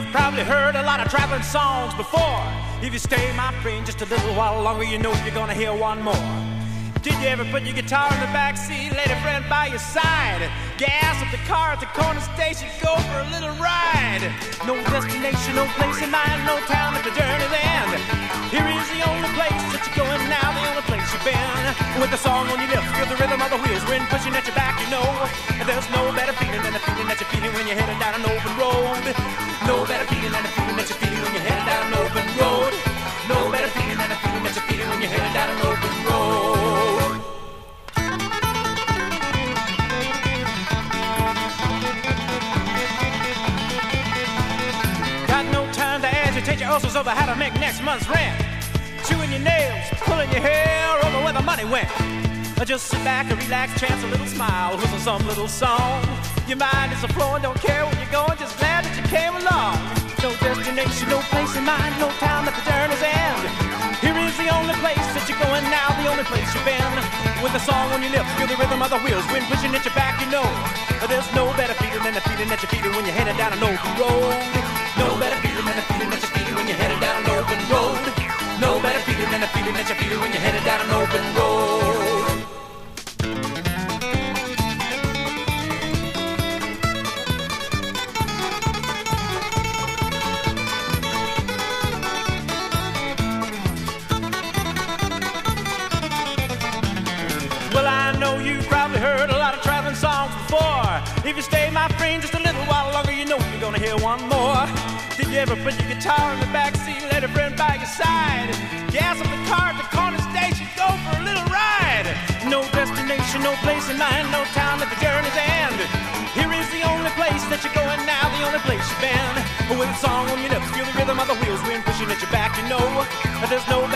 you've probably heard a lot of traveling songs before. If you stay, my friend, just a little while longer, you know you're gonna hear one more. Did you ever put your guitar in the back seat, let a friend by your side, gas up the car at the corner station, go for a little ride? No destination, no place in mind, no town at the journey's end. Here is the only place that you're going now, the only place you've been. With the song on your lips, feel the rhythm of the wheels, wind pushing at your back, you know. There's no better feeling than the feeling that you're feeling when you're heading down an open road. No better feeling than the feeling that you're feeling when you're heading down an open road. No better feeling than the feeling that you're feeling when you're heading down an open road. Got no time to agitate your ulcers over how to make next month's rent. Chewing your nails, pulling your hair over where the money went. Just sit back and relax, chance a little smile, whistle some little song. Your mind is a-flowing, don't care where you're going, just glad that you came along. No destination, no place in mind, no time at the journey's end. Here is the only place that you're going now, the only place you've been. With a song on your lips, feel the rhythm of the wheels, wind pushing at your back, you know. There's no better feeling than the feeling that you're feeling when you're headed down an open road. No better feeling than the feeling that you're feeling when you're headed down an open road. No better feeling than the feeling that you're feeling when you're headed down an open road. Well, I know you've probably heard a lot of traveling songs before. If you stay, my friend, just a little while longer, you know you're gonna hear one more. Did you ever put your guitar in the back seat, let a friend by your side, gas up the car at the corner station, go for a little ride? No destination, no place in mind, no time at the journey's end. Here is the only place that you're going now, the only place you've been. With a song on your lips, feel the rhythm of the wheels, wind pushing at your back, you know. There's no